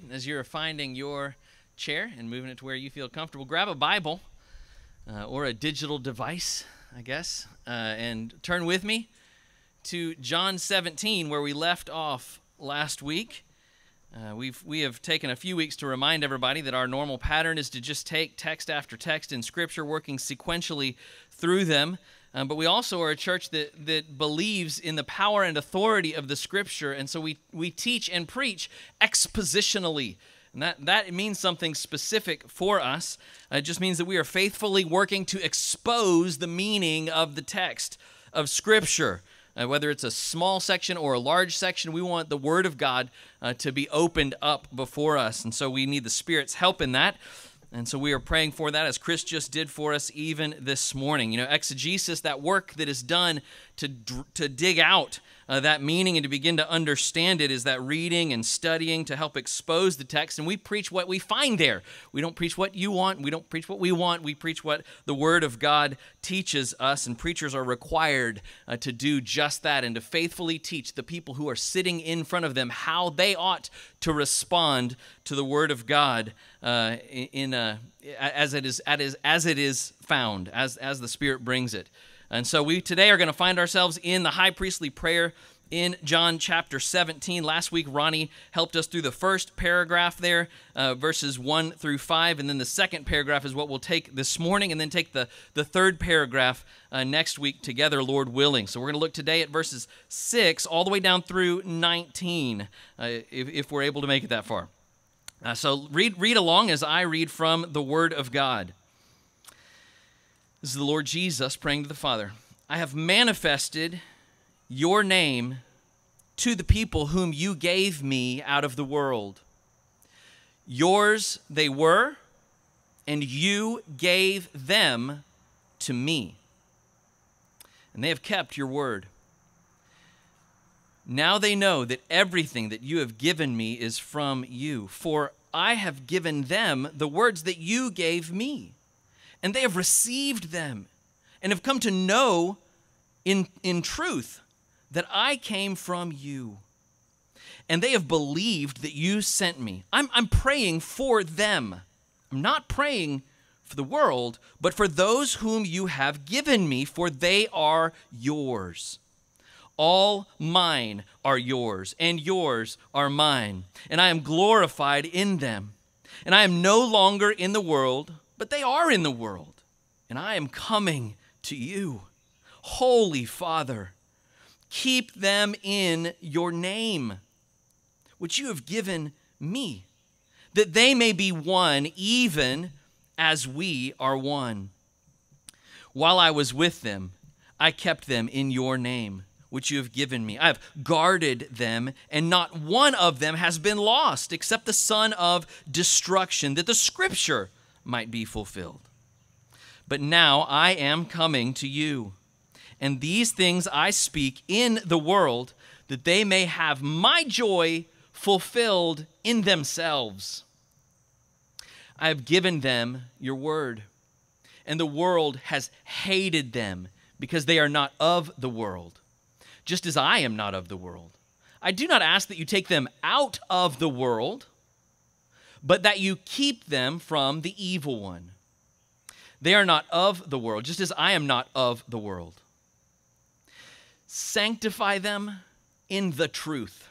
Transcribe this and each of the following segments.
as you're finding your chair and moving it to where you feel comfortable, grab a Bible or a digital device, I guess, and turn with me to John 17, where we left off last week. We have taken a few weeks to remind everybody that our normal pattern is to just take text after text in Scripture, working sequentially through them. But we also are a church that believes in the power and authority of the Scripture, and so we teach and preach expositionally. And that means something specific for us. It just means that we are faithfully working to expose the meaning of the text of Scripture. Whether it's a small section or a large section, we want the Word of God to be opened up before us. And so we need the Spirit's help in that. And so we are praying for that, as Chris just did for us even this morning. You know, exegesis, that work that is done to dig out that meaning and to begin to understand it, is that reading and studying to help expose the text. And we preach what we find there. We don't preach what you want. We don't preach what we want. We preach what the Word of God teaches us. And preachers are required to do just that and to faithfully teach the people who are sitting in front of them how they ought to respond to the Word of God as it is found, as the Spirit brings it. And so we today are going to find ourselves in the high priestly prayer in John chapter 17. Last week, Ronnie helped us through the first paragraph there, verses 1 through 5, and then the second paragraph is what we'll take this morning, and then take the third paragraph next week together, Lord willing. So we're going to look today at verses 6 all the way down through 19, if we're able to make it that far. So read along as I read from the Word of God. This is the Lord Jesus praying to the Father. I have manifested your name to the people whom you gave me out of the world. Yours they were, and you gave them to me. And they have kept your word. Now they know that everything that you have given me is from you, for I have given them the words that you gave me. And they have received them and have come to know in truth that I came from you. And they have believed that you sent me. I'm praying for them. I'm not praying for the world, but for those whom you have given me, for they are yours. All mine are yours, and yours are mine. And I am glorified in them. And I am no longer in the world, but they are in the world, and I am coming to you. Holy Father, keep them in your name, which you have given me, that they may be one, even as we are one. While I was with them, I kept them in your name, which you have given me. I have guarded them, and not one of them has been lost, except the son of destruction, that the Scripture might be fulfilled. But now I am coming to you, and these things I speak in the world, that they may have my joy fulfilled in themselves. I have given them your word, and the world has hated them, because they are not of the world, just as I am not of the world. I do not ask that you take them out of the world, but that you keep them from the evil one. They are not of the world, just as I am not of the world. Sanctify them in the truth.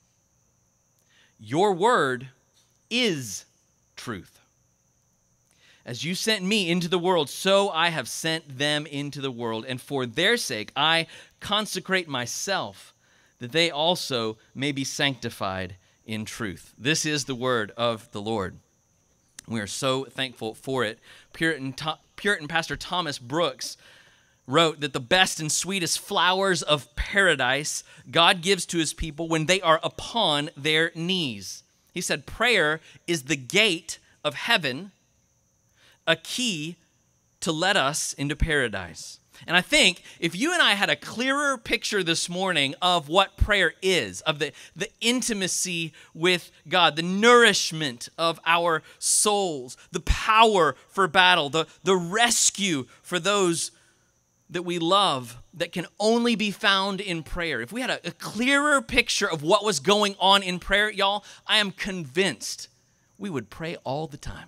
Your word is truth. As you sent me into the world, so I have sent them into the world, and for their sake I consecrate myself, that they also may be sanctified in truth. This is the word of the Lord. We are so thankful for it. Puritan Pastor Thomas Brooks wrote that the best and sweetest flowers of paradise God gives to his people when they are upon their knees. He said, prayer is the gate of heaven, a key to let us into paradise. And I think if you and I had a clearer picture this morning of what prayer is, of the intimacy with God, the nourishment of our souls, the power for battle, the rescue for those that we love that can only be found in prayer, if we had a clearer picture of what was going on in prayer, y'all, I am convinced we would pray all the time.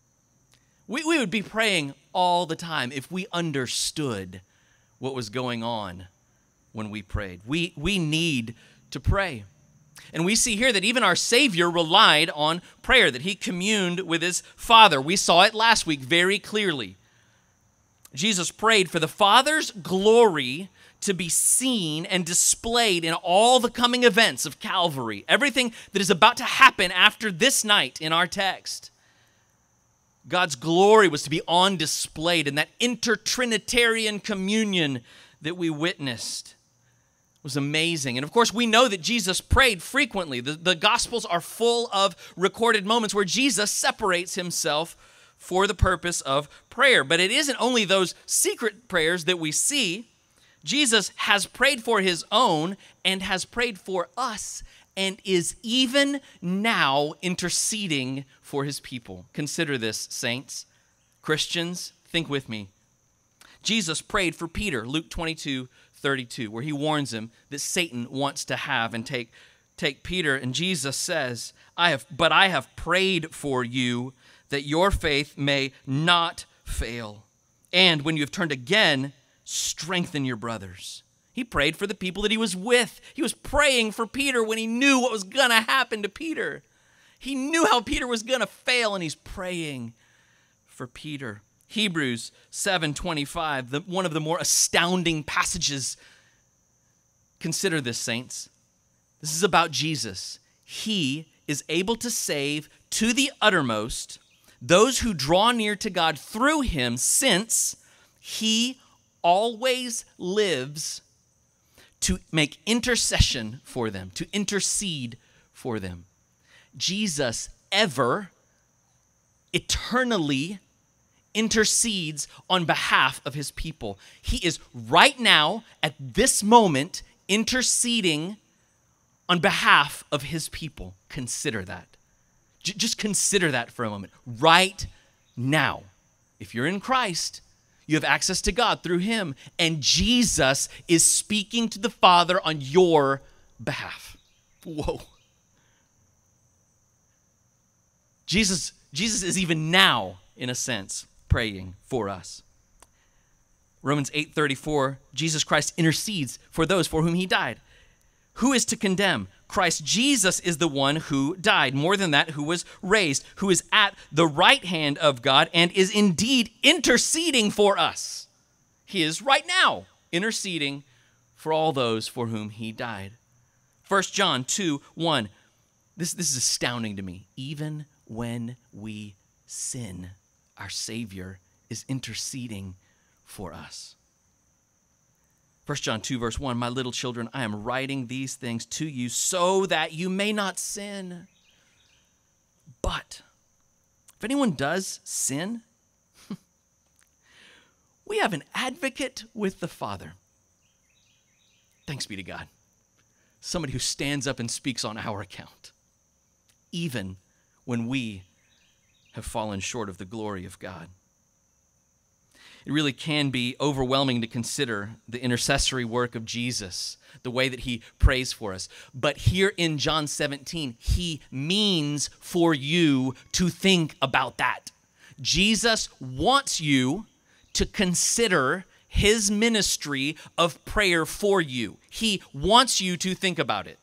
We would be praying all the time if we understood what was going on when we prayed. We need to pray. And we see here that even our Savior relied on prayer, that he communed with his Father. We saw it last week very clearly. Jesus prayed for the Father's glory to be seen and displayed in all the coming events of Calvary, everything that is about to happen after this night in our text. God's glory was to be on display in that intertrinitarian communion that we witnessed. It was amazing. And of course, we know that Jesus prayed frequently. The Gospels are full of recorded moments where Jesus separates himself for the purpose of prayer. But it isn't only those secret prayers that we see. Jesus has prayed for his own and has prayed for us and is even now interceding for his people. Consider this, saints. Christians, think with me. Jesus prayed for Peter, Luke 22:32, where he warns him that Satan wants to have and take Peter. And Jesus says, I have prayed for you that your faith may not fail. And when you have turned again, strengthen your brothers. He prayed for the people that he was with. He was praying for Peter when he knew what was going to happen to Peter. He knew how Peter was going to fail, and he's praying for Peter. Hebrews 7:25, one of the more astounding passages. Consider this, saints. This is about Jesus. He is able to save to the uttermost those who draw near to God through him, since he always lives to make intercession for them, to intercede for them. Jesus ever, eternally intercedes on behalf of his people. He is right now, at this moment, interceding on behalf of his people. Consider that. Just consider that for a moment. Right now. If you're in Christ, you have access to God through him, and Jesus is speaking to the Father on your behalf. Whoa. Jesus is even now, in a sense, praying for us. Romans 8:34, Jesus Christ intercedes for those for whom he died. Who is to condemn? Christ Jesus is the one who died. More than that, who was raised, who is at the right hand of God and is indeed interceding for us. He is right now interceding for all those for whom he died. 1 John 2:1. This is astounding to me. Even when we sin, our Savior is interceding for us. 1 John 2:1, my little children, I am writing these things to you so that you may not sin. But if anyone does sin, we have an advocate with the Father. Thanks be to God. Somebody who stands up and speaks on our account, even when we have fallen short of the glory of God. It really can be overwhelming to consider the intercessory work of Jesus, the way that he prays for us. But here in John 17, he means for you to think about that. Jesus wants you to consider his ministry of prayer for you. He wants you to think about it.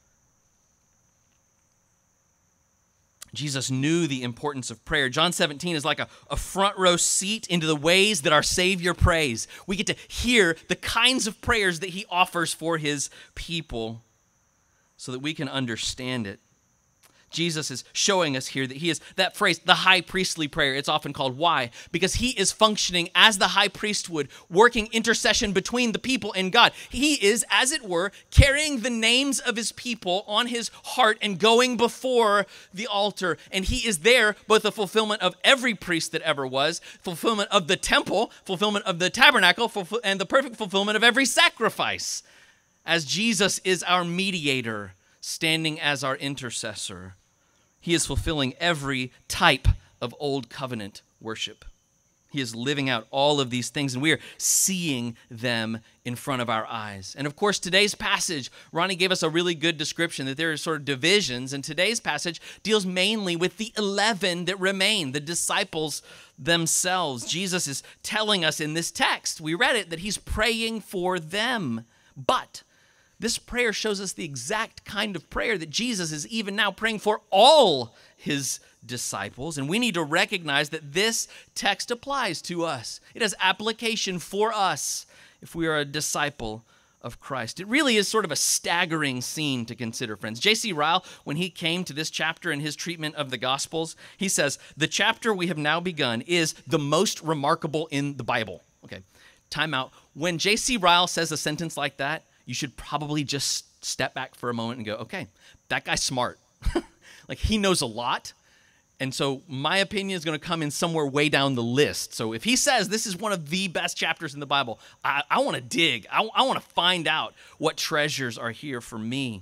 Jesus knew the importance of prayer. John 17 is like a front row seat into the ways that our Savior prays. We get to hear the kinds of prayers that he offers for his people so that we can understand it. Jesus is showing us here that he is, that phrase, the high priestly prayer, it's often called. Why? Because he is functioning as the high priest would, working intercession between the people and God. He is, as it were, carrying the names of his people on his heart and going before the altar. And he is there, both the fulfillment of every priest that ever was, fulfillment of the temple, fulfillment of the tabernacle, and the perfect fulfillment of every sacrifice, as Jesus is our mediator, standing as our intercessor. He is fulfilling every type of old covenant worship. He is living out all of these things, and we are seeing them in front of our eyes. And of course, today's passage, Ronnie gave us a really good description that there are sort of divisions, and today's passage deals mainly with the 11 that remain, the disciples themselves. Jesus is telling us in this text, we read it, that he's praying for them. But this prayer shows us the exact kind of prayer that Jesus is even now praying for all his disciples, and we need to recognize that this text applies to us. It has application for us if we are a disciple of Christ. It really is sort of a staggering scene to consider, friends. J.C. Ryle, when he came to this chapter in his treatment of the Gospels, he says, the chapter we have now begun is the most remarkable in the Bible. Okay, time out. When J.C. Ryle says a sentence like that, you should probably just step back for a moment and go, okay, that guy's smart. Like, he knows a lot. And so my opinion is going to come in somewhere way down the list. So if he says this is one of the best chapters in the Bible, I want to dig. I want to find out what treasures are here for me.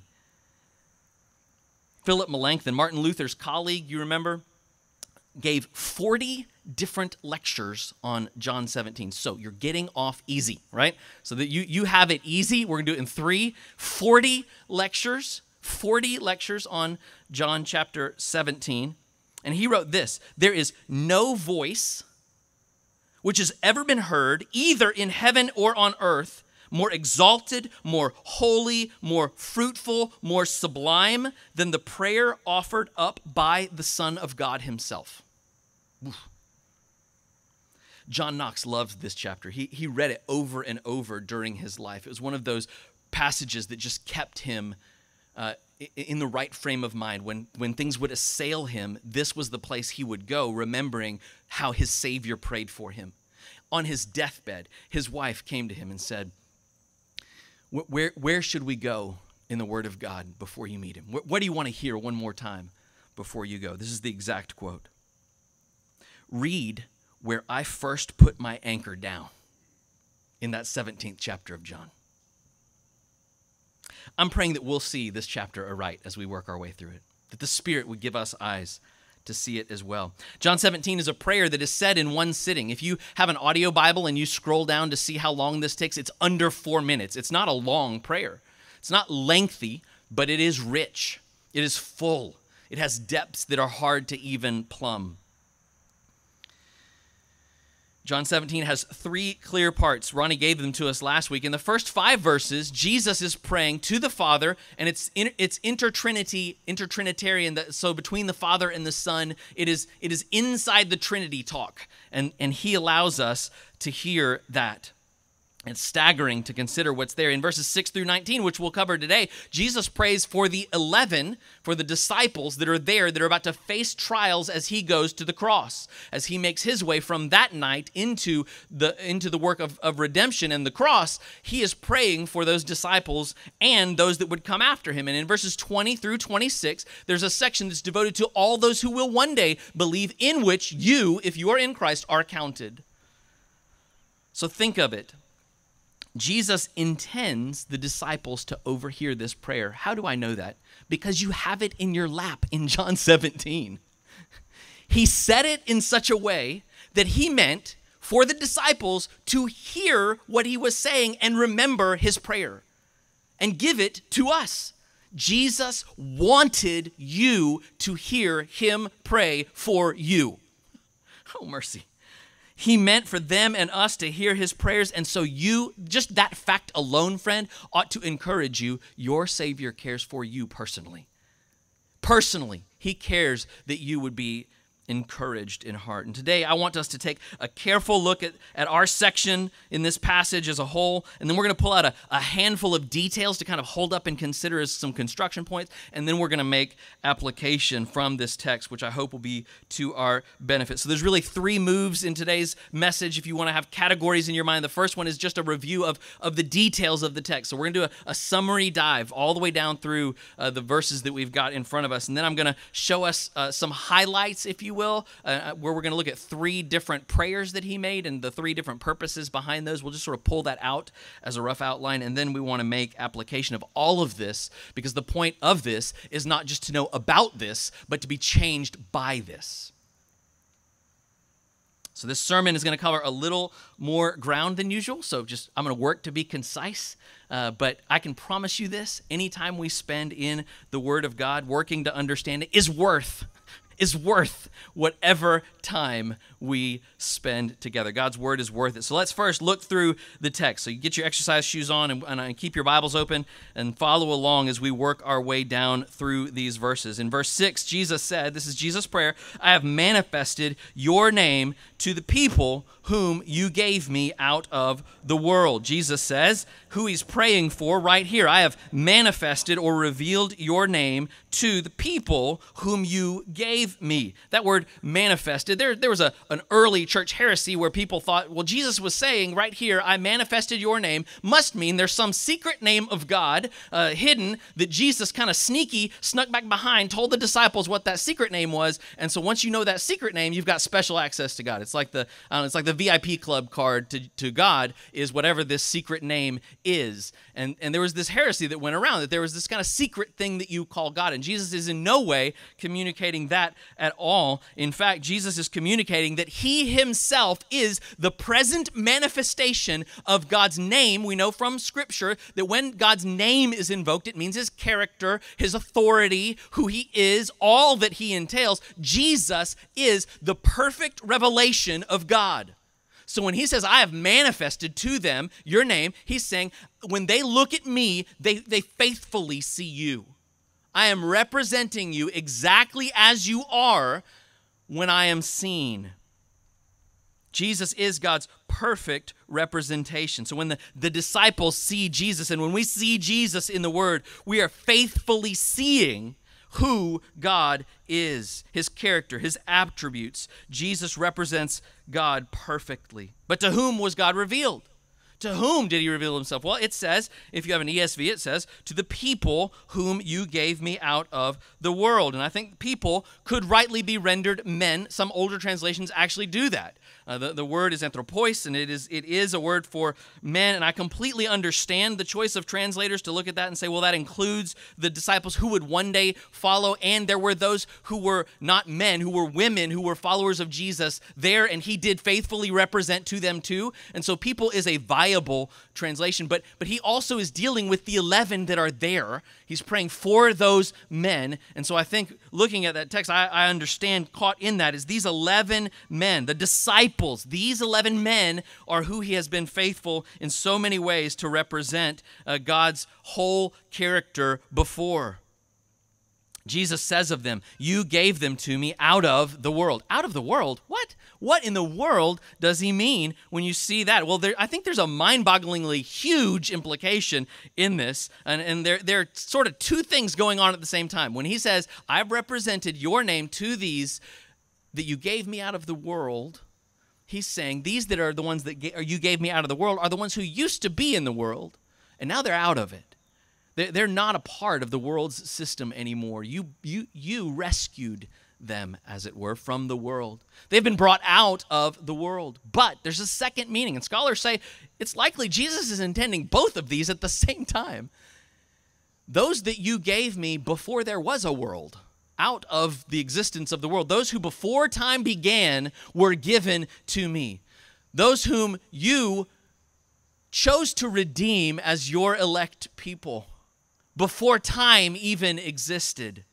Philip Melanchthon, Martin Luther's colleague, you remember, gave 40 different lectures on John 17. So you're getting off easy, right? So that you have it easy. We're going to do it in 40 lectures on John chapter 17. And he wrote this: there is no voice which has ever been heard, either in heaven or on earth, more exalted, more holy, more fruitful, more sublime than the prayer offered up by the Son of God himself. Oof. John Knox loved this chapter. He read it over and over during his life. It was one of those passages that just kept him in the right frame of mind. When things would assail him, this was the place he would go, remembering how his Savior prayed for him. On his deathbed, his wife came to him and said, where should we go in the Word of God before you meet him? What do you want to hear one more time before you go? This is the exact quote. Read where I first put my anchor down, in that 17th chapter of John. I'm praying that we'll see this chapter aright as we work our way through it, that the Spirit would give us eyes to see it as well. John 17 is a prayer that is said in one sitting. If you have an audio Bible and you scroll down to see how long this takes, it's under 4 minutes. It's not a long prayer. It's not lengthy, but it is rich. It is full. It has depths that are hard to even plumb. John 17 has 3 clear parts. Ronnie gave them to us last week. In the first 5 verses, Jesus is praying to the Father, and it's intertrinitarian. So between the Father and the Son, it is inside the Trinity talk, and he allows us to hear that. It's staggering to consider what's there. In verses 6 through 19, which we'll cover today, Jesus prays for the 11, for the disciples that are there, that are about to face trials as he goes to the cross, as he makes his way from that night into the work of redemption and the cross. He is praying for those disciples and those that would come after him. And in verses 20 through 26, there's a section that's devoted to all those who will one day believe, in which you, if you are in Christ, are counted. So think of it. Jesus intends the disciples to overhear this prayer. How do I know that? Because you have it in your lap in John 17. He said it in such a way that he meant for the disciples to hear what he was saying and remember his prayer and give it to us. Jesus wanted you to hear him pray for you. Oh, mercy. He meant for them and us to hear his prayers, and so you, just that fact alone, friend, ought to encourage you. Your Savior cares for you personally. Personally, he cares that you would be encouraged in heart. And today I want us to take a careful look at our section in this passage as a whole, and then we're going to pull out a handful of details to kind of hold up and consider as some construction points, and then we're going to make application from this text, which I hope will be to our benefit. So there's really 3 moves in today's message if you want to have categories in your mind. The first one is just a review of the details of the text. So we're going to do a summary dive all the way down through the verses that we've got in front of us, and then I'm going to show us some highlights, if you will, where we're going to look at 3 different prayers that he made and the 3 different purposes behind those. We'll just sort of pull that out as a rough outline, and then we want to make application of all of this, because the point of this is not just to know about this, but to be changed by this. So this sermon is going to cover a little more ground than usual, so I'm going to work to be concise, but I can promise you this: anytime we spend in the Word of God working to understand it is worth whatever time we spend together. God's Word is worth it. So let's first look through the text. So you get your exercise shoes on and keep your Bibles open and follow along as we work our way down through these verses. In verse 6, Jesus said, this is Jesus' prayer, "I have manifested your name to the people whom you gave me out of the world." Jesus says who he's praying for right here. "I have manifested or revealed your name to the people whom you gave me." That word manifested, there was an early church heresy where people thought, well, Jesus was saying right here, "I manifested your name," must mean there's some secret name of God hidden that Jesus kind of snuck back behind, told the disciples what that secret name was, and so once you know that secret name, you've got special access to God. It's like the VIP club card to God is whatever this secret name is. And there was this heresy that went around that there was this kind of secret thing that you call God, and Jesus is in no way communicating that at all. In fact, Jesus is communicating that he himself is the present manifestation of God's name. We know from Scripture that when God's name is invoked, it means his character, his authority, who he is, all that he entails. Jesus is the perfect revelation of God. So when he says, "I have manifested to them your name," he's saying, when they look at me, they faithfully see you. I am representing you exactly as you are when I am seen. Jesus is God's perfect representation. So when the disciples see Jesus, and when we see Jesus in the Word, we are faithfully seeing who God is, his character, his attributes. Jesus represents God perfectly. But to whom was God revealed? To whom did he reveal himself? Well, it says, if you have an ESV, it says, "to the people whom you gave me out of the world." And I think people could rightly be rendered men. Some older translations actually do that. The word is anthropos, and it is a word for men, and I completely understand the choice of translators to look at that and say, well, that includes the disciples who would one day follow, and there were those who were not men, who were women, who were followers of Jesus there, and he did faithfully represent to them too. And so people is a viable translation, but he also is dealing with the 11 that are there. He's praying for those men, and so I think looking at that text, I understand caught in that is these 11 men, the disciples. These 11 men are who he has been faithful in so many ways to represent God's whole character before. Jesus says of them, "You gave them to me out of the world." Out of the world? What? What in the world does he mean when you see that? Well, I think there's a mind-bogglingly huge implication in this, and there are sort of two things going on at the same time. When he says, "I've represented your name to these that you gave me out of the world," he's saying these that are the ones that you gave me out of the world are the ones who used to be in the world, and now they're out of it. They're not a part of the world's system anymore. You rescued them, as it were, from the world. They've been brought out of the world. But there's a second meaning, and scholars say it's likely Jesus is intending both of these at the same time. Those that you gave me before there was a world, out of the existence of the world. Those who before time began were given to me. Those whom you chose to redeem as your elect people before time even existed.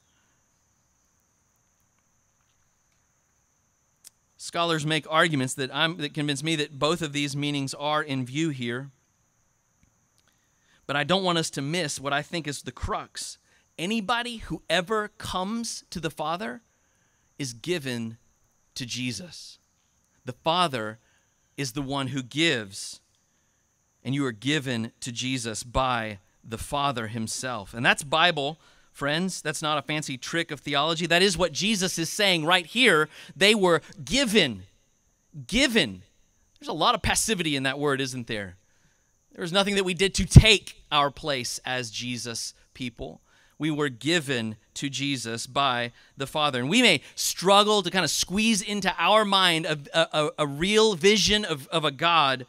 Scholars make arguments that convince me that both of these meanings are in view here. But I don't want us to miss what I think is the crux. Anybody who ever comes to the Father is given to Jesus. The Father is the one who gives, and you are given to Jesus by the Father himself. And that's Bible, friends. That's not a fancy trick of theology. That is what Jesus is saying right here. They were given. Given. There's a lot of passivity in that word, isn't there? There was nothing that we did to take our place as Jesus people. We were given to Jesus by the Father. And we may struggle to kind of squeeze into our mind a real vision of a God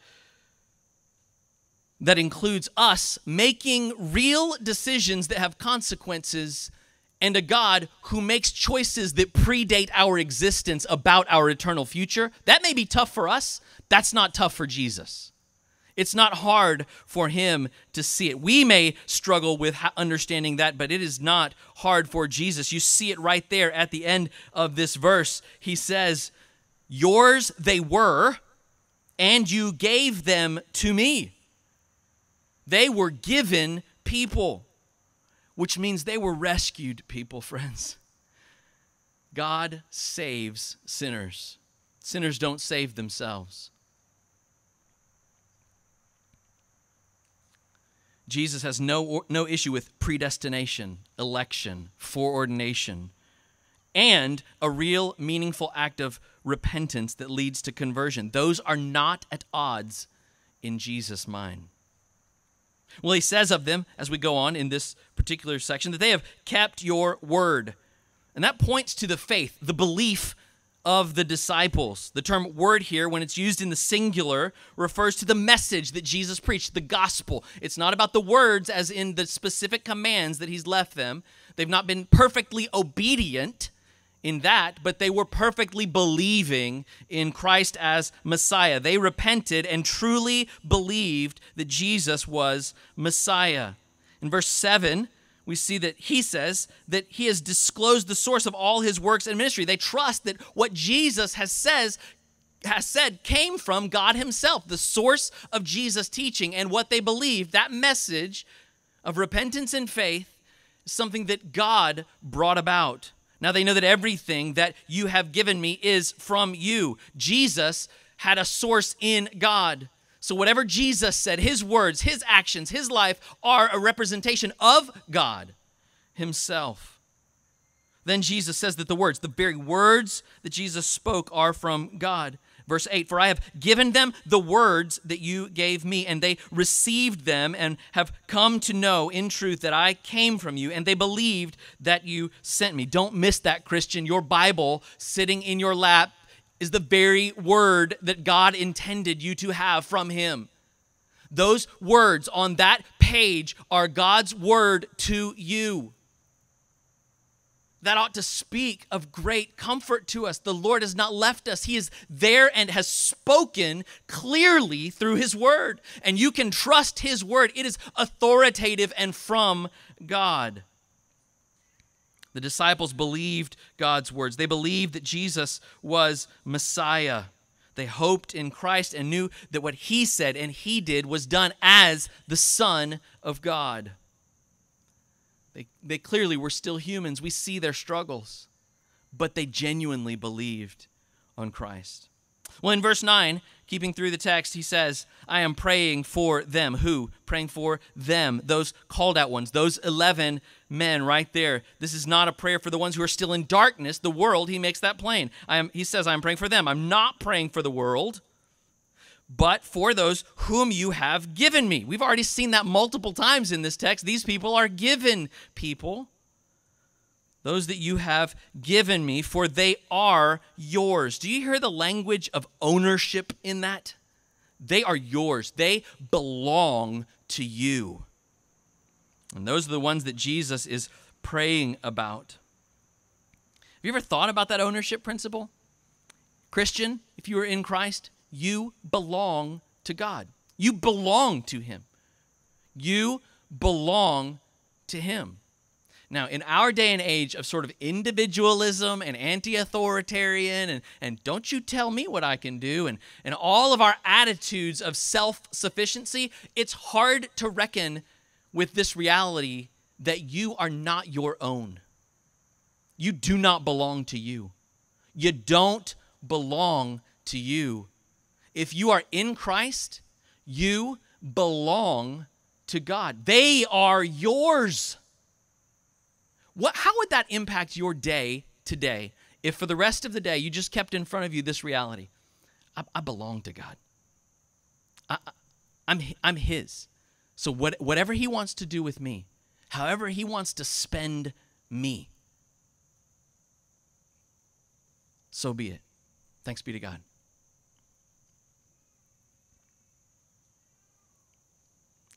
that includes us making real decisions that have consequences and a God who makes choices that predate our existence about our eternal future, that may be tough for us. That's not tough for Jesus. It's not hard for him to see it. We may struggle with understanding that, but it is not hard for Jesus. You see it right there at the end of this verse. He says, yours they were, and you gave them to me. They were given people, which means they were rescued people, friends. God saves sinners. Sinners don't save themselves. Jesus has no issue with predestination, election, foreordination, and a real meaningful act of repentance that leads to conversion. Those are not at odds in Jesus' mind. Well, he says of them, as we go on in this particular section, that they have kept your word. And that points to the faith, the belief of the disciples. The term word here, when it's used in the singular, refers to the message that Jesus preached, the gospel. It's not about the words as in the specific commands that he's left them. They've not been perfectly obedient in that, but they were perfectly believing in Christ as Messiah. They repented and truly believed that Jesus was Messiah. In verse 7, we see that he says that he has disclosed the source of all his works and ministry. They trust that what Jesus has said came from God himself, the source of Jesus' teaching, and what they believe, that message of repentance and faith, is something that God brought about. Now they know that everything that you have given me is from you. Jesus had a source in God. So whatever Jesus said, his words, his actions, his life are a representation of God himself. Then Jesus says that the very words that Jesus spoke are from God. Verse 8, for I have given them the words that you gave me, and they received them and have come to know in truth that I came from you, and they believed that you sent me. Don't miss that, Christian. Your Bible sitting in your lap is the very word that God intended you to have from him. Those words on that page are God's word to you. That ought to speak of great comfort to us. The Lord has not left us. He is there and has spoken clearly through his word. And you can trust his word. It is authoritative and from God. The disciples believed God's words. They believed that Jesus was Messiah. They hoped in Christ and knew that what he said and he did was done as the Son of God. They clearly were still humans. We see their struggles, but they genuinely believed on Christ. Well, in verse 9, keeping through the text, he says, I am praying for them. Who? Praying for them, those called out ones, those 11 men right there. This is not a prayer for the ones who are still in darkness, the world. He makes that plain. He says, I'm praying for them. I'm not praying for the world, but for those whom you have given me. We've already seen that multiple times in this text. These people are given people. Those that you have given me, for they are yours. Do you hear the language of ownership in that? They are yours. They belong to you. And those are the ones that Jesus is praying about. Have you ever thought about that ownership principle? Christian, if you are in Christ, you belong to God. You belong to him. You belong to him. Now, in our day and age of sort of individualism and anti-authoritarian and don't you tell me what I can do and all of our attitudes of self-sufficiency, it's hard to reckon with this reality that you are not your own. You do not belong to you. You don't belong to you. If you are in Christ, you belong to God. They are yours. How would that impact your day today if for the rest of the day you just kept in front of you this reality? I belong to God. I'm his. So whatever he wants to do with me, however he wants to spend me, so be it. Thanks be to God.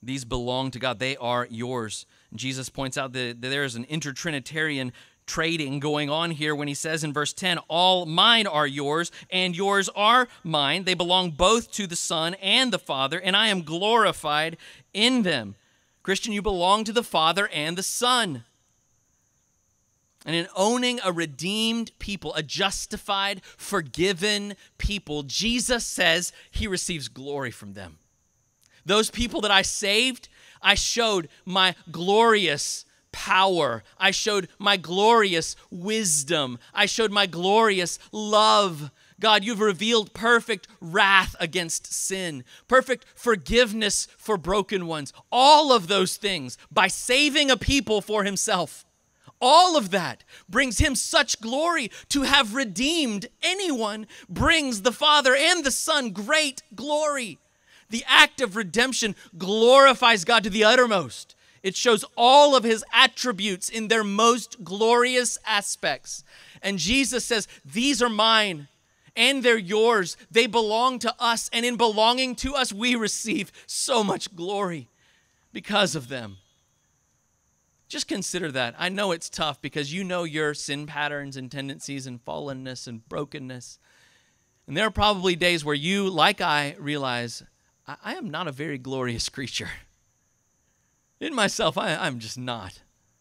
These belong to God. They are yours. And Jesus points out that there is an intertrinitarian trading going on here when he says in verse 10, all mine are yours, and yours are mine. They belong both to the Son and the Father, and I am glorified in them. Christian, you belong to the Father and the Son. And in owning a redeemed people, a justified, forgiven people, Jesus says he receives glory from them. Those people that I saved, I showed my glorious power. I showed my glorious wisdom. I showed my glorious love. God, you've revealed perfect wrath against sin, perfect forgiveness for broken ones. All of those things by saving a people for himself. All of that brings him such glory. To have redeemed anyone brings the Father and the Son great glory. The act of redemption glorifies God to the uttermost. It shows all of his attributes in their most glorious aspects. And Jesus says, these are mine and they're yours. They belong to us. And in belonging to us, we receive so much glory because of them. Just consider that. I know it's tough because you know your sin patterns and tendencies and fallenness and brokenness. And there are probably days where you, like I, realize, I am not a very glorious creature. In myself, I'm just not.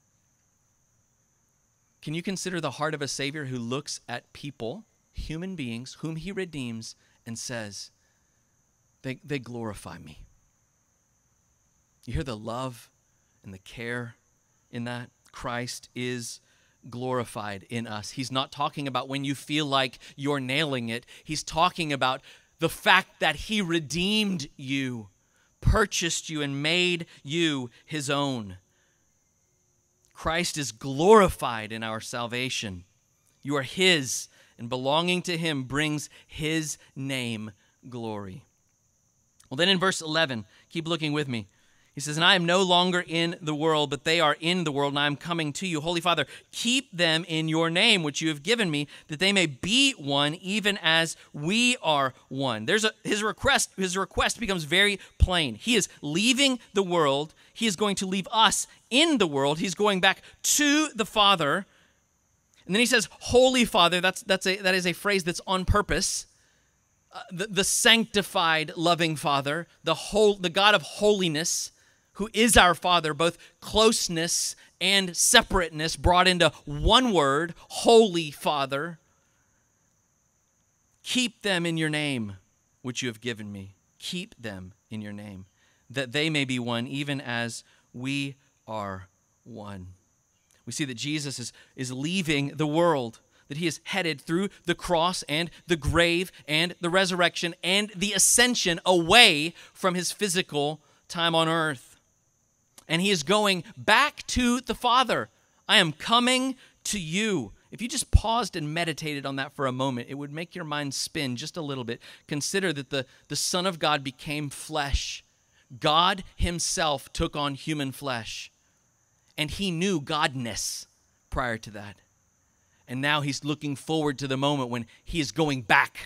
Can you consider the heart of a Savior who looks at people, human beings, whom he redeems, and says, they glorify me? You hear the love and the care in that? Christ is glorified in us. He's not talking about when you feel like you're nailing it. He's talking about the fact that he redeemed you, purchased you, and made you his own. Christ is glorified in our salvation. You are his, and belonging to him brings his name glory. Well, then in verse 11, keep looking with me. He says, and I am no longer in the world, but they are in the world, and I am coming to you. Holy Father, keep them in your name, which you have given me, that they may be one, even as we are one. His request becomes very plain. He is leaving the world. He is going to leave us in the world. He's going back to the Father. And then he says, Holy Father. That is a phrase that's on purpose. The sanctified, loving Father, the God of holiness, who is our Father, both closeness and separateness brought into one word, Holy Father. Keep them in your name, which you have given me. Keep them in your name, that they may be one, even as we are one. We see that Jesus is leaving the world, that he is headed through the cross and the grave and the resurrection and the ascension away from his physical time on earth. And he is going back to the Father. I am coming to you. If you just paused and meditated on that for a moment, it would make your mind spin just a little bit. Consider that the Son of God became flesh. God himself took on human flesh. And he knew godness prior to that. And now he's looking forward to the moment when he is going back.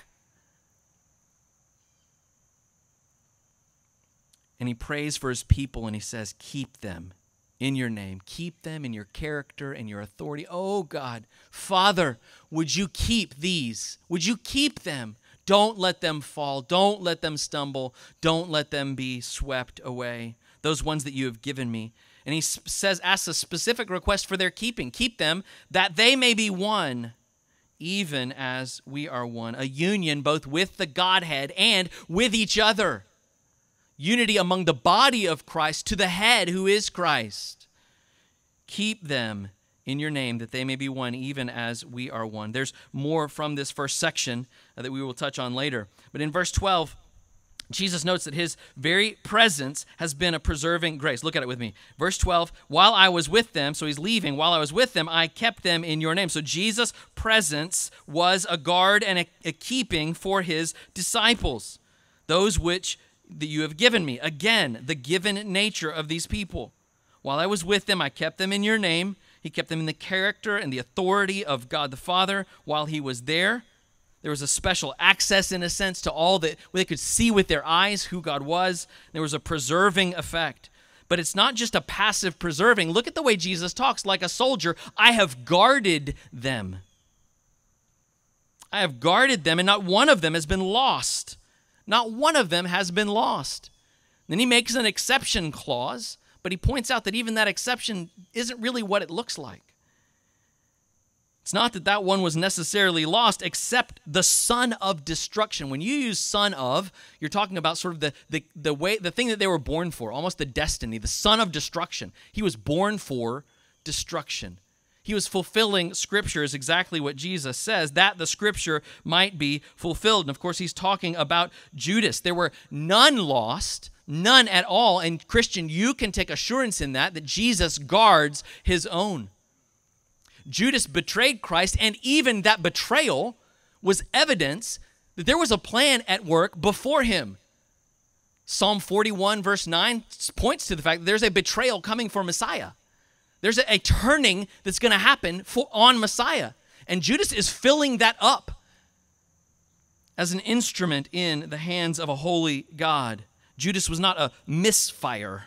And he prays for his people and he says, keep them in your name. Keep them in your character and your authority. Oh God, Father, would you keep these? Would you keep them? Don't let them fall. Don't let them stumble. Don't let them be swept away. Those ones that you have given me. And he asks a specific request for their keeping. Keep them that they may be one, even as we are one. A union both with the Godhead and with each other. Unity among the body of Christ to the head who is Christ. Keep them in your name that they may be one, even as we are one. There's more from this first section that we will touch on later. But in verse 12, Jesus notes that his very presence has been a preserving grace. Look at it with me. Verse 12, while I was with them, so he's leaving, while I was with them, I kept them in your name. So Jesus' presence was a guard and a keeping for his disciples, those which that you have given me. Again, the given nature of these people. While I was with them, I kept them in your name. He kept them in the character and the authority of God the Father while he was there. There was a special access, in a sense, to all that they could see with their eyes who God was. There was a preserving effect. But it's not just a passive preserving. Look at the way Jesus talks. Like a soldier, I have guarded them. I have guarded them, and not one of them has been lost. Not one of them has been lost. Then he makes an exception clause, but he points out that even that exception isn't really what it looks like. It's not that that one was necessarily lost, except the son of destruction. When you use son of, you're talking about sort of the thing that they were born for, almost the destiny, the son of destruction. He was born for destruction. He was fulfilling Scripture, is exactly what Jesus says, that the Scripture might be fulfilled. And of course, he's talking about Judas. There were none lost, none at all. And Christian, you can take assurance in that Jesus guards his own. Judas betrayed Christ, and even that betrayal was evidence that there was a plan at work before him. Psalm 41, verse 9, points to the fact that there's a betrayal coming for Messiah. There's a turning that's going to happen on Messiah. And Judas is filling that up as an instrument in the hands of a holy God. Judas was not a misfire.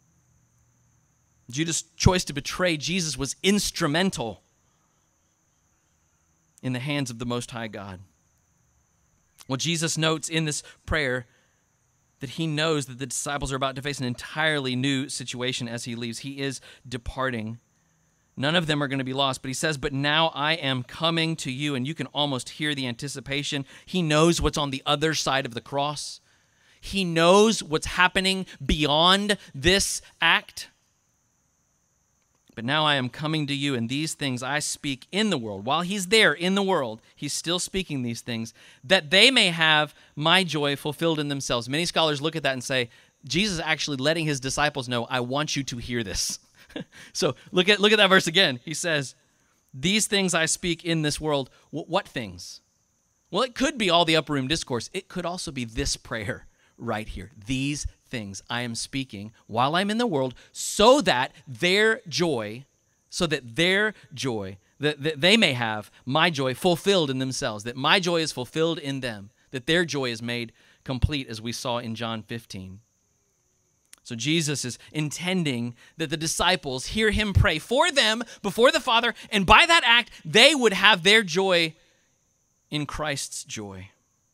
Judas' choice to betray Jesus was instrumental in the hands of the Most High God. Well, Jesus notes in this prayer that he knows that the disciples are about to face an entirely new situation as he leaves. He is departing. None of them are going to be lost, but he says, but now I am coming to you, and you can almost hear the anticipation. He knows what's on the other side of the cross. He knows what's happening beyond this act. But now I am coming to you, and these things I speak in the world. While he's there in the world, he's still speaking these things, that they may have my joy fulfilled in themselves. Many scholars look at that and say, Jesus is actually letting his disciples know, I want you to hear this. So look at that verse again. He says, these things I speak in this world. What things? Well, it could be all the upper room discourse. It could also be this prayer right here. These things I am speaking while I'm in the world, so that their joy, that they may have my joy fulfilled in themselves, that my joy is fulfilled in them, that their joy is made complete, as we saw in John 15. So Jesus is intending that the disciples hear him pray for them before the Father, and by that act, they would have their joy in Christ's joy.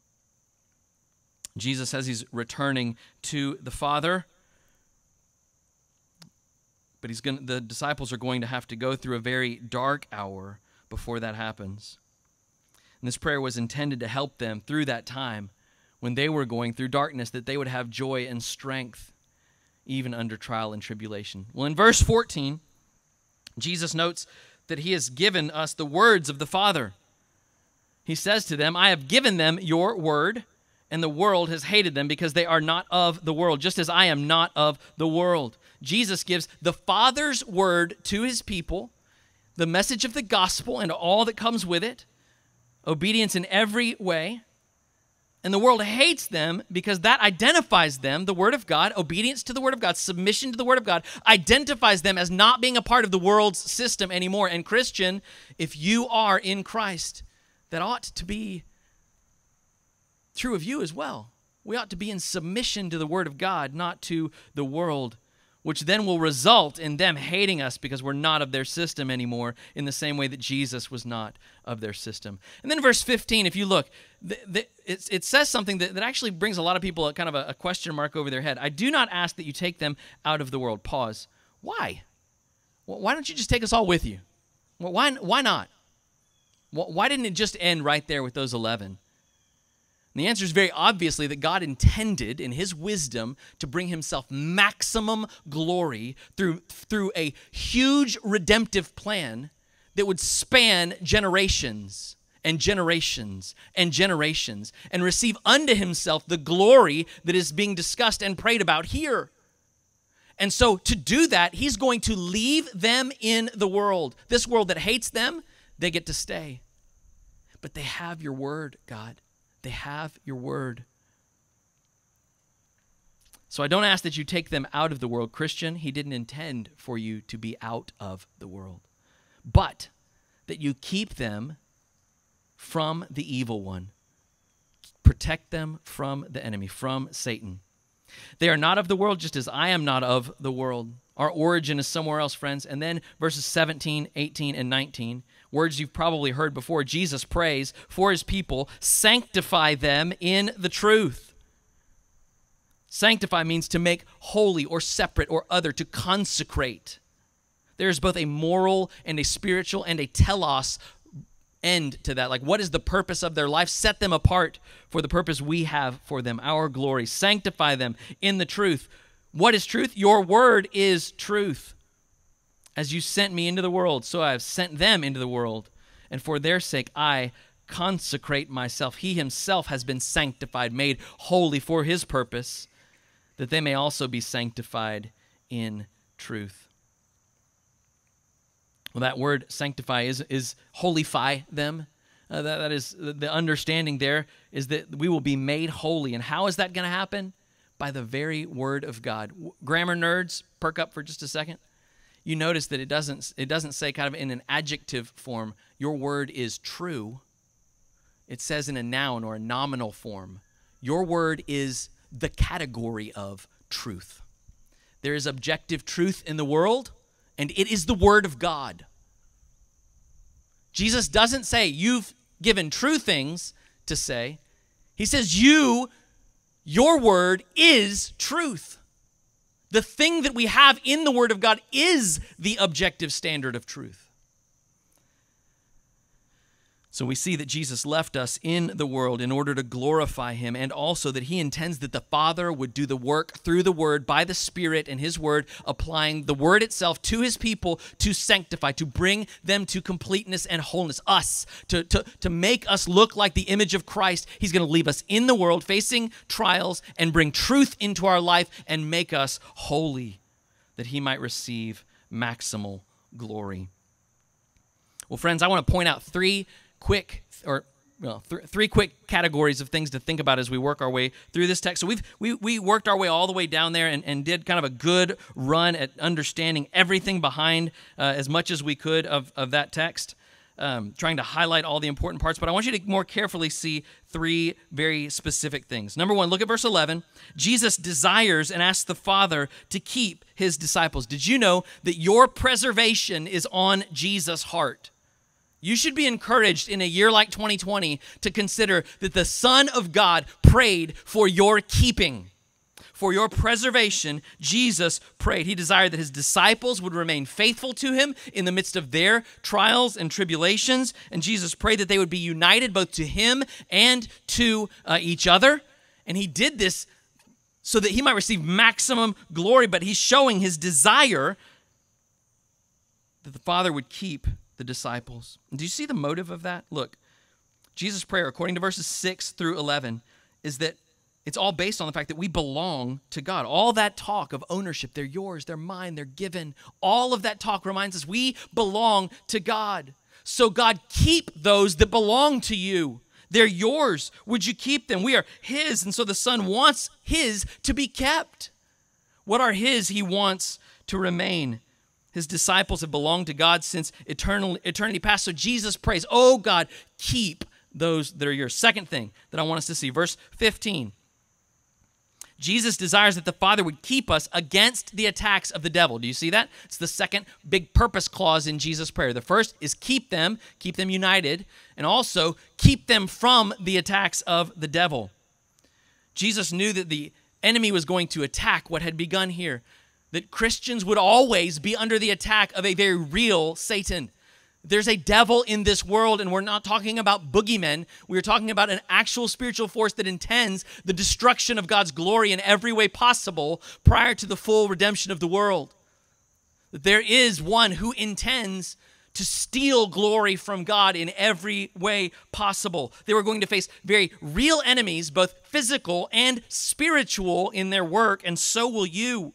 Jesus says he's returning to the Father, but the disciples are going to have to go through a very dark hour before that happens. And this prayer was intended to help them through that time when they were going through darkness, that they would have joy and strength even under trial and tribulation. Well, in verse 14, Jesus notes that he has given us the words of the Father. He says to them, I have given them your word, and the world has hated them because they are not of the world, just as I am not of the world. Jesus gives the Father's word to his people, the message of the gospel and all that comes with it, obedience in every way. And the world hates them because that identifies them, the word of God, obedience to the word of God, submission to the word of God, identifies them as not being a part of the world's system anymore. And Christian, if you are in Christ, that ought to be true of you as well. We ought to be in submission to the word of God, not to the world, which then will result in them hating us because we're not of their system anymore, in the same way that Jesus was not of their system. And then verse 15, if you look, it says something that actually brings a lot of people kind of a question mark over their head. I do not ask that you take them out of the world. Pause. Why? Why don't you just take us all with you? Why not? Why didn't it just end right there with those 11? And the answer is very obviously that God intended, in his wisdom, to bring himself maximum glory through a huge redemptive plan that would span generations and generations and generations and receive unto himself the glory that is being discussed and prayed about here. And so to do that, he's going to leave them in the world. This world that hates them, they get to stay. But they have your word, God. They have your word. So I don't ask that you take them out of the world, Christian. He didn't intend for you to be out of the world, but that you keep them from the evil one. protect them from the enemy, from Satan. They are not of the world, just as I am not of the world. Our origin is somewhere else, friends. And then verses 17, 18, and 19, words you've probably heard before. Jesus prays for his people, sanctify them in the truth. Sanctify means to make holy or separate or other, to consecrate. There is both a moral and a spiritual and a telos end to that. Like, what is the purpose of their life? Set them apart for the purpose we have for them, our glory. Sanctify them in the truth. What is truth? Your word is truth. As you sent me into the world, so I have sent them into the world. And for their sake, I consecrate myself. He himself has been sanctified, made holy for his purpose, that they may also be sanctified in truth. Well, that word sanctify is holify them. That is the understanding there, is that we will be made holy. And how is that going to happen? By the very word of God. Grammar nerds, perk up for just a second. You notice that it doesn't say kind of in an adjective form, your word is true. It says in a noun or a nominal form, your word is the category of truth. There is objective truth in the world, and it is the word of God. Jesus doesn't say, you've given true things to say. He says, your word is truth. The thing that we have in the word of God is the objective standard of truth. So we see that Jesus left us in the world in order to glorify him, and also that he intends that the Father would do the work through the Word by the Spirit and his Word, applying the Word itself to his people to sanctify, to bring them to completeness and wholeness, us, to make us look like the image of Christ. He's going to leave us in the world facing trials and bring truth into our life and make us holy, that he might receive maximal glory. Well, friends, I want to point out three quick categories of things to think about as we work our way through this text. So we worked our way all the way down there and did kind of a good run at understanding everything behind as much as we could of that text, trying to highlight all the important parts. But I want you to more carefully see three very specific things. Number one, look at verse 11. Jesus desires and asks the Father to keep his disciples. Did you know that your preservation is on Jesus' heart? You should be encouraged in a year like 2020 to consider that the Son of God prayed for your keeping. For your preservation, Jesus prayed. He desired that his disciples would remain faithful to him in the midst of their trials and tribulations. And Jesus prayed that they would be united both to him and to each other. And he did this so that he might receive maximum glory. But he's showing his desire that the Father would keep the disciples. Do you see the motive of that? Look, Jesus' prayer, according to verses 6 through 11, is that it's all based on the fact that we belong to God. All that talk of ownership, they're yours, they're mine, they're given, all of that talk reminds us we belong to God. So God, keep those that belong to you. They're yours. Would you keep them? We are his, and so the Son wants his to be kept. What are his? He wants to remain. His disciples have belonged to God since eternity past. So Jesus prays, oh God, keep those that are yours. Second thing that I want us to see, verse 15. Jesus desires that the Father would keep us against the attacks of the devil. Do you see that? It's the second big purpose clause in Jesus' prayer. The first is keep them united, and also keep them from the attacks of the devil. Jesus knew that the enemy was going to attack what had begun here, that Christians would always be under the attack of a very real Satan. There's a devil in this world, and we're not talking about boogeymen. We're talking about an actual spiritual force that intends the destruction of God's glory in every way possible prior to the full redemption of the world. That there is one who intends to steal glory from God in every way possible. They were going to face very real enemies, both physical and spiritual in their work, and so will you.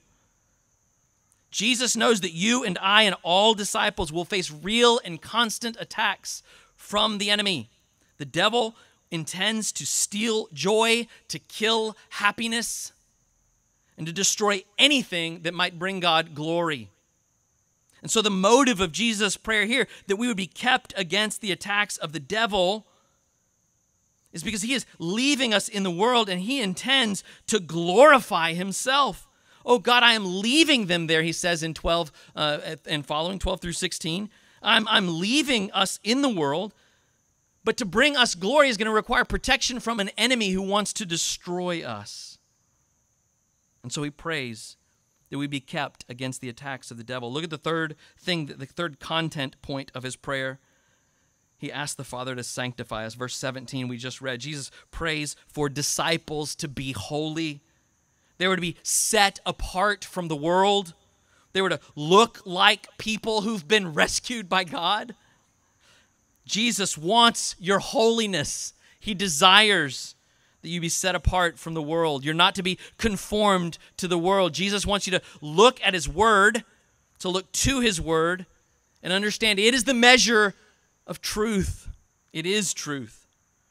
Jesus knows that you and I and all disciples will face real and constant attacks from the enemy. The devil intends to steal joy, to kill happiness, and to destroy anything that might bring God glory. And so the motive of Jesus' prayer here, that we would be kept against the attacks of the devil, is because he is leaving us in the world and he intends to glorify himself. Oh God, I am leaving them there, he says in 12 and following, 12 through 16. I'm leaving us in the world, but to bring us glory is going to require protection from an enemy who wants to destroy us. And so he prays that we be kept against the attacks of the devil. Look at the third thing, the third content point of his prayer. He asked the Father to sanctify us. Verse 17 we just read. Jesus prays for disciples to be holy. They were to be set apart from the world. They were to look like people who've been rescued by God. Jesus wants your holiness. He desires that you be set apart from the world. You're not to be conformed to the world. Jesus wants you to look at his word, to look to his word, and understand it is the measure of truth. It is truth.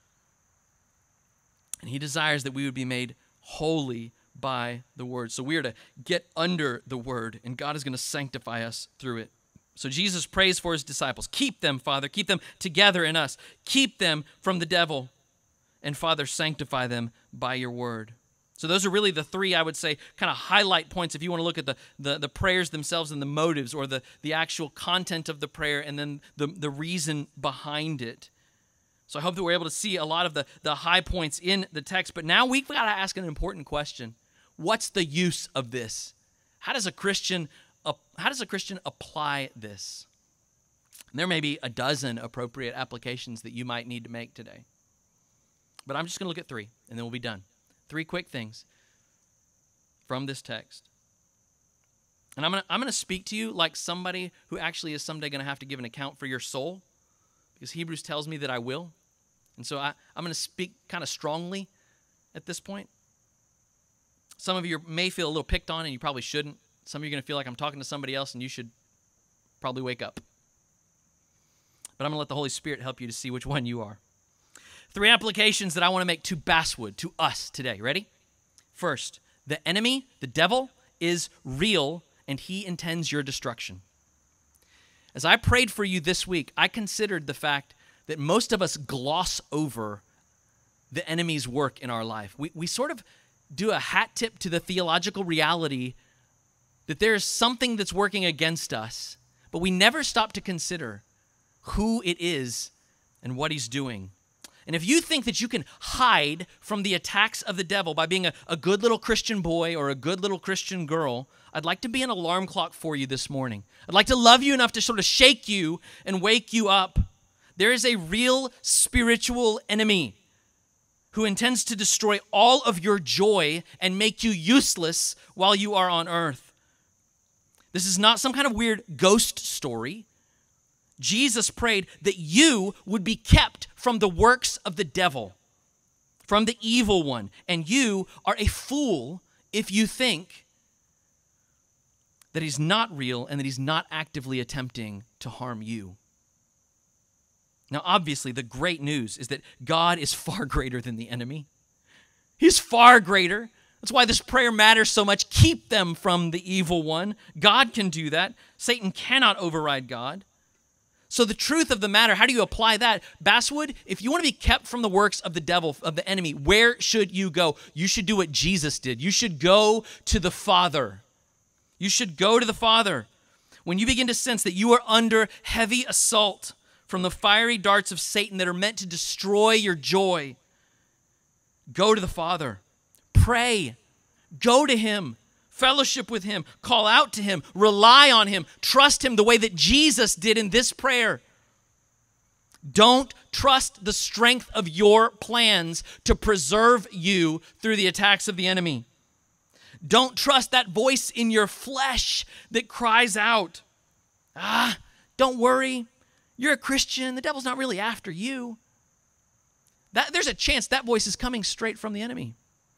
And he desires that we would be made holy by the word. So we are to get under the word, and God is going to sanctify us through it. So Jesus prays for his disciples. Keep them, Father. Keep them together in us. Keep them from the devil. And Father, sanctify them by your word. So those are really the three, I would say, kind of highlight points if you want to look at the prayers themselves and the motives, or the actual content of the prayer, and then the reason behind it. So I hope that we're able to see a lot of the high points in the text. But now we've got to ask an important question. What's the use of this? How does a Christian apply this? And there may be a dozen appropriate applications that you might need to make today. But I'm just going to look at three, and then we'll be done. Three quick things from this text. And I'm going to speak to you like somebody who actually is someday going to have to give an account for your soul, because Hebrews tells me that I will. And so I'm going to speak kind of strongly at this point. Some of you may feel a little picked on, and you probably shouldn't. Some of you are going to feel like I'm talking to somebody else, and you should probably wake up. But I'm going to let the Holy Spirit help you to see which one you are. Three applications that I want to make to Basswood, to us today. Ready? First, the enemy, the devil, is real, and he intends your destruction. As I prayed for you this week, I considered the fact that most of us gloss over the enemy's work in our life. We sort of do a hat tip to the theological reality that there is something that's working against us, but we never stop to consider who it is and what he's doing. And if you think that you can hide from the attacks of the devil by being a good little Christian boy or a good little Christian girl, I'd like to be an alarm clock for you this morning. I'd like to love you enough to sort of shake you and wake you up. There is a real spiritual enemy who intends to destroy all of your joy and make you useless while you are on earth. This is not some kind of weird ghost story. Jesus prayed that you would be kept from the works of the devil, from the evil one. And you are a fool if you think that he's not real and that he's not actively attempting to harm you. Now, obviously, the great news is that God is far greater than the enemy. He's far greater. That's why this prayer matters so much. Keep them from the evil one. God can do that. Satan cannot override God. So the truth of the matter, how do you apply that? Basswood, if you want to be kept from the works of the devil, of the enemy, where should you go? You should do what Jesus did. You should go to the Father. You should go to the Father. When you begin to sense that you are under heavy assault from the fiery darts of Satan that are meant to destroy your joy, go to the Father. Pray. Go to him. Fellowship with him, call out to him, rely on him, trust him the way that Jesus did in this prayer. Don't trust the strength of your plans to preserve you through the attacks of the enemy. Don't trust that voice in your flesh that cries out, don't worry, you're a Christian, the devil's not really after you. There's a chance that voice is coming straight from the enemy.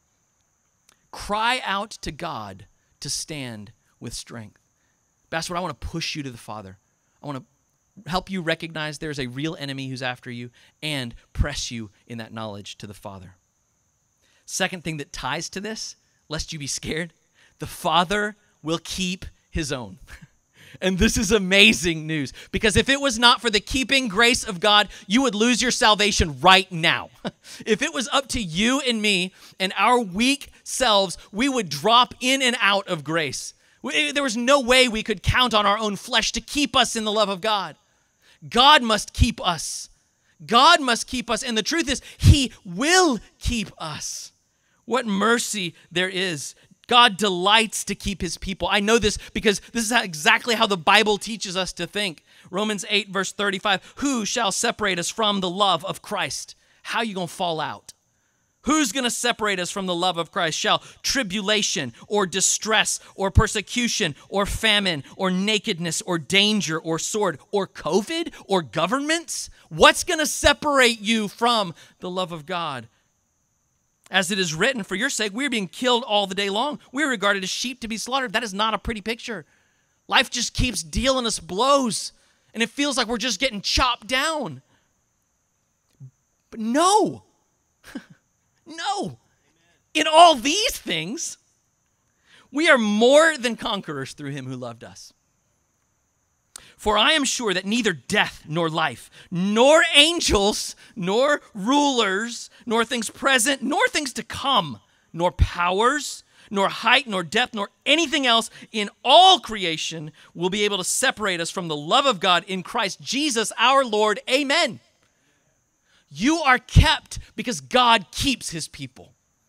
Cry out to God to stand with strength. Basswood, I want to push you to the Father. I want to help you recognize there's a real enemy who's after you and press you in that knowledge to the Father. Second thing that ties to this, lest you be scared, the Father will keep his own. And this is amazing news, because if it was not for the keeping grace of God, you would lose your salvation right now. If it was up to you and me and our weak selves, we would drop in and out of grace. There was no way we could count on our own flesh to keep us in the love of God. God must keep us. God must keep us. And the truth is, he will keep us. What mercy there is. God delights to keep his people. I know this because this is exactly how the Bible teaches us to think. Romans 8, verse 35, who shall separate us from the love of Christ? How are you going to fall out? Who's going to separate us from the love of Christ? Shall tribulation or distress or persecution or famine or nakedness or danger or sword or COVID or governments? What's going to separate you from the love of God? As it is written, for your sake, we are being killed all the day long. We are regarded as sheep to be slaughtered. That is not a pretty picture. Life just keeps dealing us blows, and it feels like we're just getting chopped down. But no, no. In all these things, we are more than conquerors through him who loved us. For I am sure that neither death nor life, nor angels, nor rulers, nor things present, nor things to come, nor powers, nor height, nor depth, nor anything else in all creation will be able to separate us from the love of God in Christ Jesus our Lord. Amen. You are kept because God keeps his people.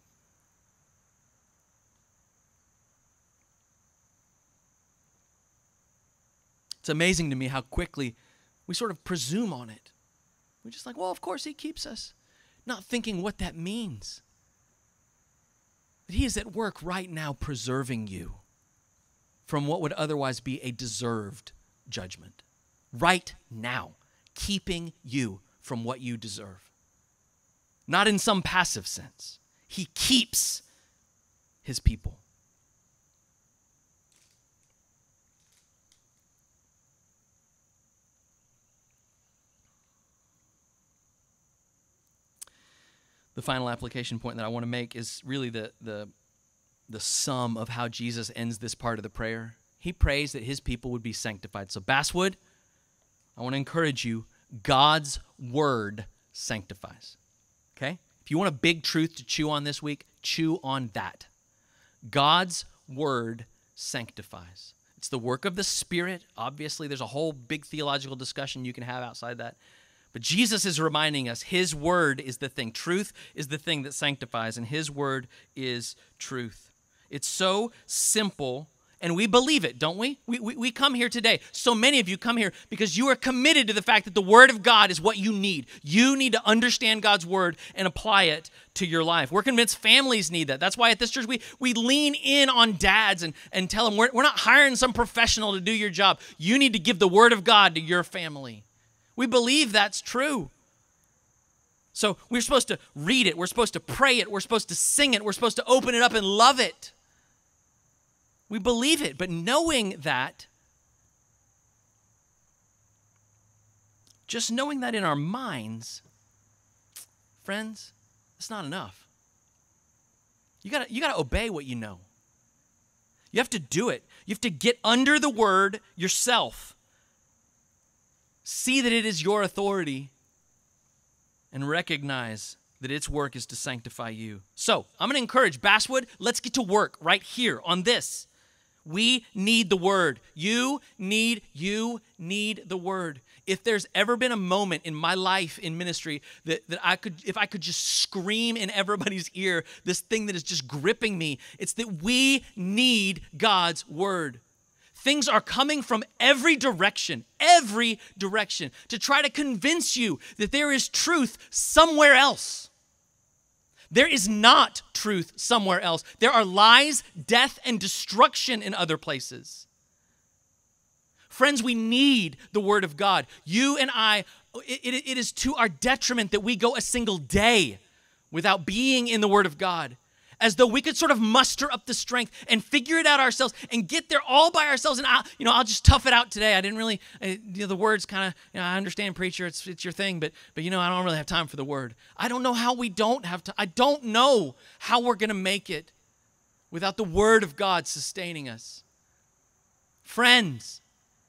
It's amazing to me how quickly we sort of presume on it. We're just like, well, of course he keeps us. Not thinking what that means. That he is at work right now preserving you from what would otherwise be a deserved judgment. Right now, keeping you from what you deserve. Not in some passive sense. He keeps his people. The final application point that I want to make is really the sum of how Jesus ends this part of the prayer. He prays that his people would be sanctified. So Basswood, I want to encourage you, God's word sanctifies. Okay? If you want a big truth to chew on this week, chew on that. God's word sanctifies. It's the work of the Spirit. Obviously, there's a whole big theological discussion you can have outside that. But Jesus is reminding us his word is the thing. Truth is the thing that sanctifies, and his word is truth. It's so simple, and we believe it, don't we? We come here today. So many of you come here because you are committed to the fact that the word of God is what you need. You need to understand God's word and apply it to your life. We're convinced families need that. That's why at this church we lean in on dads and tell them we're not hiring some professional to do your job. You need to give the word of God to your family. We believe that's true. So we're supposed to read it. We're supposed to pray it. We're supposed to sing it. We're supposed to open it up and love it. We believe it. But knowing that, just knowing that in our minds, friends, it's not enough. You gotta obey what you know. You have to do it. You have to get under the word yourself. See that it is your authority and recognize that its work is to sanctify you. So, I'm going to encourage Basswood, let's get to work right here on this. We need the word. You need the word. If there's ever been a moment in my life in ministry that if I could just scream in everybody's ear, this thing that is just gripping me, it's that we need God's word. Things are coming from every direction to try to convince you that there is truth somewhere else. There is not truth somewhere else. There are lies, death, and destruction in other places. Friends, we need the word of God. You and I, it is to our detriment that we go a single day without being in the word of God. As though we could sort of muster up the strength and figure it out ourselves and get there all by ourselves. And I'll just tough it out today. I didn't really, the word's kind of, I understand, preacher, it's your thing, but I don't really have time for the word. I don't know how we don't have time. I don't know how we're going to make it without the word of God sustaining us. Friends,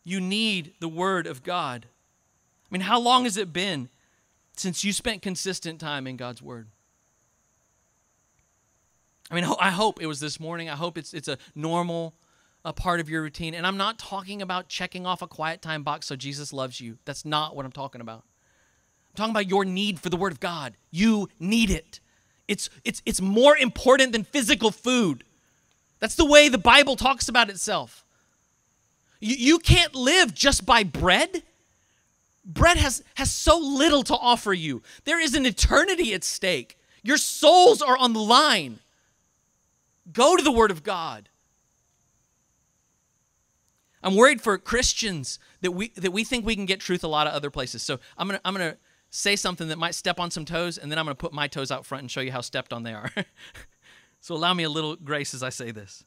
You need the Word of God. I mean, how long has it been since you spent consistent time in God's Word? I mean, I hope it was this morning. I hope it's a normal part of your routine. And I'm not talking about checking off a quiet time box so Jesus loves you. That's not what I'm talking about. I'm talking about your need for the Word of God. You need it. It's more important than physical food. That's the way the Bible talks about itself. You can't live just by bread. Bread has so little to offer you. There is an eternity at stake. Your souls are on the line. Go to the Word of God. I'm worried for Christians that we think we can get truth a lot of other places. So I'm gonna say something that might step on some toes, and then I'm gonna put my toes out front and show you how stepped on they are. So allow me a little grace as I say this.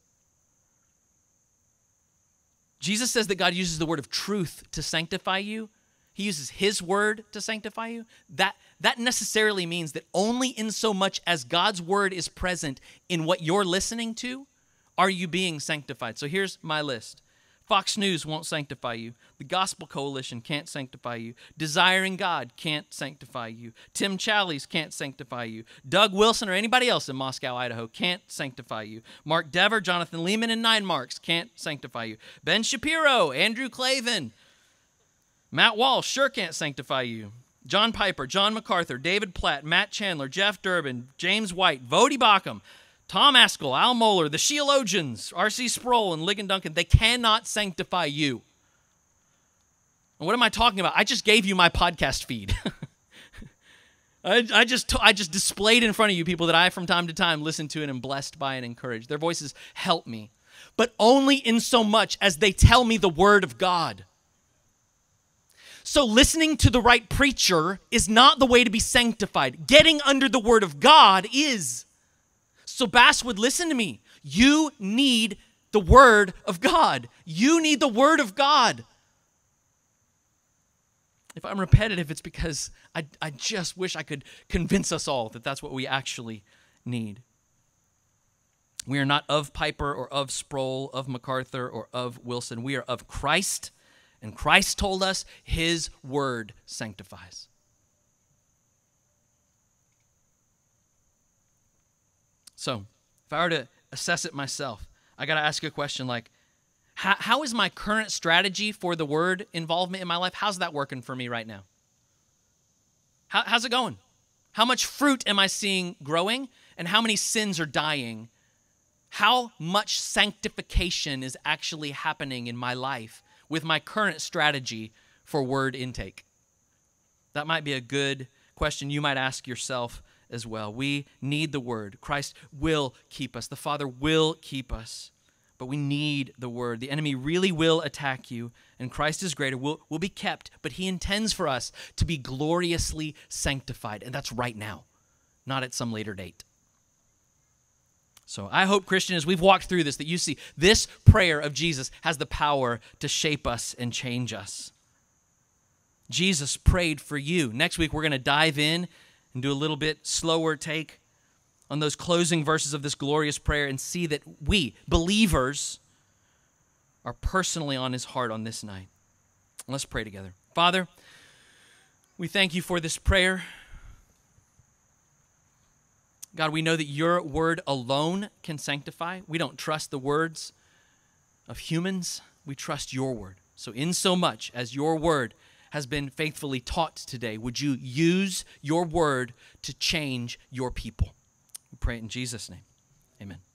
Jesus says that God uses the word of truth to sanctify you. He uses his word to sanctify you. That necessarily means that only in so much as God's word is present in what you're listening to, are you being sanctified. So here's my list. Fox News won't sanctify you. The Gospel Coalition can't sanctify you. Desiring God can't sanctify you. Tim Challies can't sanctify you. Doug Wilson or anybody else in Moscow, Idaho can't sanctify you. Mark Dever, Jonathan Lehman, and Nine Marks can't sanctify you. Ben Shapiro, Andrew Klavan, Matt Walsh sure can't sanctify you. John Piper, John MacArthur, David Platt, Matt Chandler, Jeff Durbin, James White, Vodi Bakum, Tom Askell, Al Mohler, the Sheologians, R.C. Sproul, and Ligon Duncan, they cannot sanctify you. And what am I talking about? I just gave you my podcast feed. I just displayed in front of you people that I from time to time listen to and am blessed by and encouraged. Their voices help me, but only in so much as they tell me the word of God. So listening to the right preacher is not the way to be sanctified. Getting under the word of God is. So Basswood, listen to me. You need the word of God. You need the word of God. If I'm repetitive, it's because I just wish I could convince us all that that's what we actually need. We are not of Piper or of Sproul, of MacArthur or of Wilson. We are of Christ, and Christ told us his word sanctifies. So, if I were to assess it myself, I got to ask a question like, how is my current strategy for the word involvement in my life? How's that working for me right now? How's it going? How much fruit am I seeing growing? And how many sins are dying? How much sanctification is actually happening in my life with my current strategy for word intake? That might be a good question you might ask yourself as well. We need the word. Christ will keep us. The Father will keep us. But we need the word. The enemy really will attack you, and Christ is greater. We'll be kept, but he intends for us to be gloriously sanctified, and that's right now, not at some later date. So I hope, Christian, as we've walked through this, that you see this prayer of Jesus has the power to shape us and change us. Jesus prayed for you. Next week, we're going to dive in and do a little bit slower take on those closing verses of this glorious prayer and see that we, believers, are personally on his heart on this night. Let's pray together. Father, we thank you for this prayer. God, we know that your word alone can sanctify. We don't trust the words of humans. We trust your word. So in so much as your word has been faithfully taught today, would you use your word to change your people? We pray it in Jesus' name. Amen.